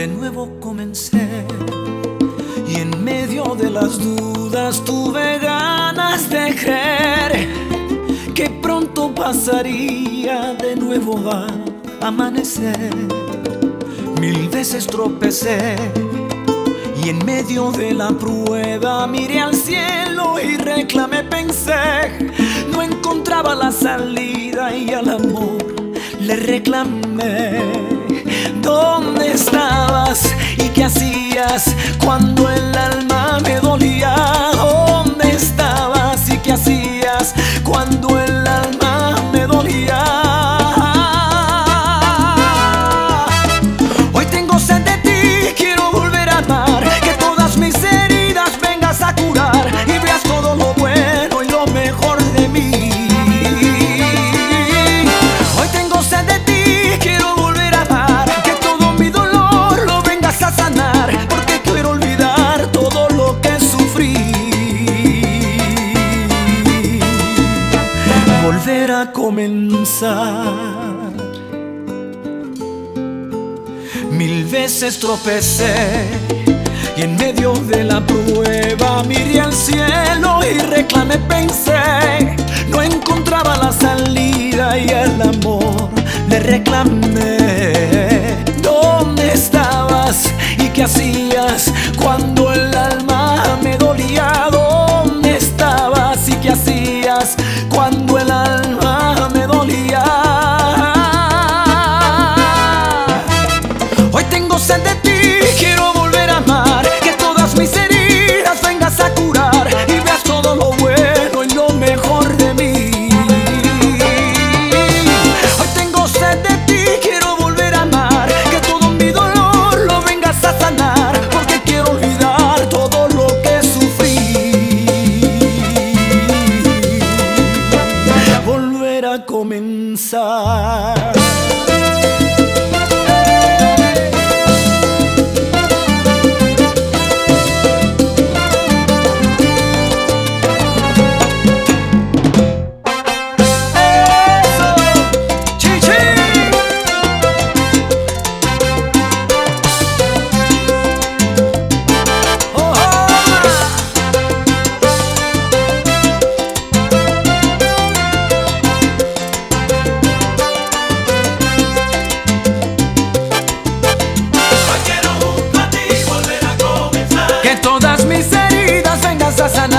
de nuevo comencé. Y en medio de las dudas tuve ganas de creer que pronto pasaría de nuevo a amanecer. Mil veces tropecé y en medio de la prueba miré al cielo y reclamé, pensé. No encontraba la salida y al amor le reclamé. ¿Dónde estabas y qué hacías cuando el alma me dolía? ¿Dónde estabas y qué hacías cuando el alma me dolía? Hoy tengo sed de ti, quiero volver a amar, que todas mis heridas vengas a curar y veas todo lo bueno y lo mejor de mí. Hoy tengo sed de ti, quiero volver a amar, que todo mi dolor lo vengas a sanar, porque quiero olvidar todo lo que sufrí. Volver a comenzar. Mil veces tropecé y en medio de la prueba miré al cielo y reclamé, pensé. No encontraba la salida y el amor le reclamé. ¿Dónde estabas y qué hacías cuando el alma me dolía? ¿Dónde estabas y qué hacías cuando el alma me dolía? Hoy tengo sed de ti, quiero volver a amar, que todas mis heridas vengas a curar y veas todo lo bueno y lo mejor de mí. Hoy tengo sed de ti, quiero volver a amar, que todo mi dolor lo vengas a sanar, porque quiero olvidar todo lo que sufrí. Volver a comenzar. Todas mis heridas vengas a sanar.